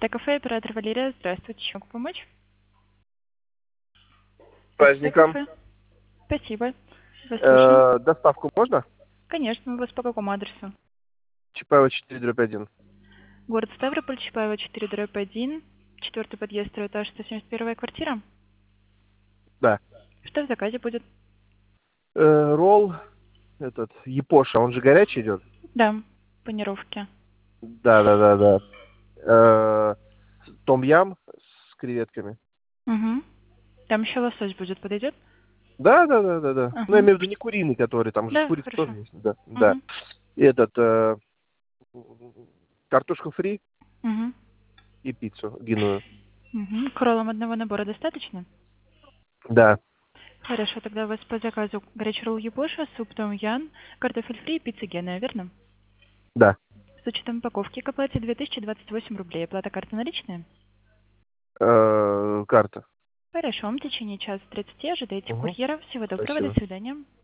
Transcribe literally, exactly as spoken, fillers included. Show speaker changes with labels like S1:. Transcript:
S1: Кафе, оператор Валерия. Здравствуйте. Чем могу помочь?
S2: С праздником.
S1: Кафе. Спасибо. Вас слушаю.
S2: Э, доставку можно?
S1: Конечно. У вас по какому адресу?
S2: Чапаева четыре дробь один.
S1: Город Ставрополь, Чапаева четыре дробь один. Четвертый подъезд, второй этаж, сто семьдесят первая квартира.
S2: Да.
S1: Что в заказе будет?
S2: Э, ролл, этот, япоша, он же горячий идет?
S1: Да, панировки.
S2: Да, да, да, да. Э, том-ям с креветками.
S1: Угу. Там еще лосось будет, подойдет?
S2: Да, да, да, да, да. Ну, я
S1: Угу.
S2: имею в виду не куриный, который, там же
S1: Да,
S2: курица тоже
S1: хорошо.
S2: есть. Да, да.
S1: Угу.
S2: И этот, э, картошку фри
S1: Угу.
S2: и пиццу гиную.
S1: Угу. К роллам одного набора достаточно?
S2: Да.
S1: Хорошо, тогда у вас по заказу горячий ролл Япоша, суп том ян, картофель фри и пицца Гена, верно?
S2: Да.
S1: С учетом упаковки к оплате две тысячи двадцать восемь рублей. Оплата карты наличная?
S2: Э, карта.
S1: Хорошо, в течение часа тридцати ожидайте
S2: Угу.
S1: курьера. Всего доброго, до
S2: Спасибо.
S1: свидания.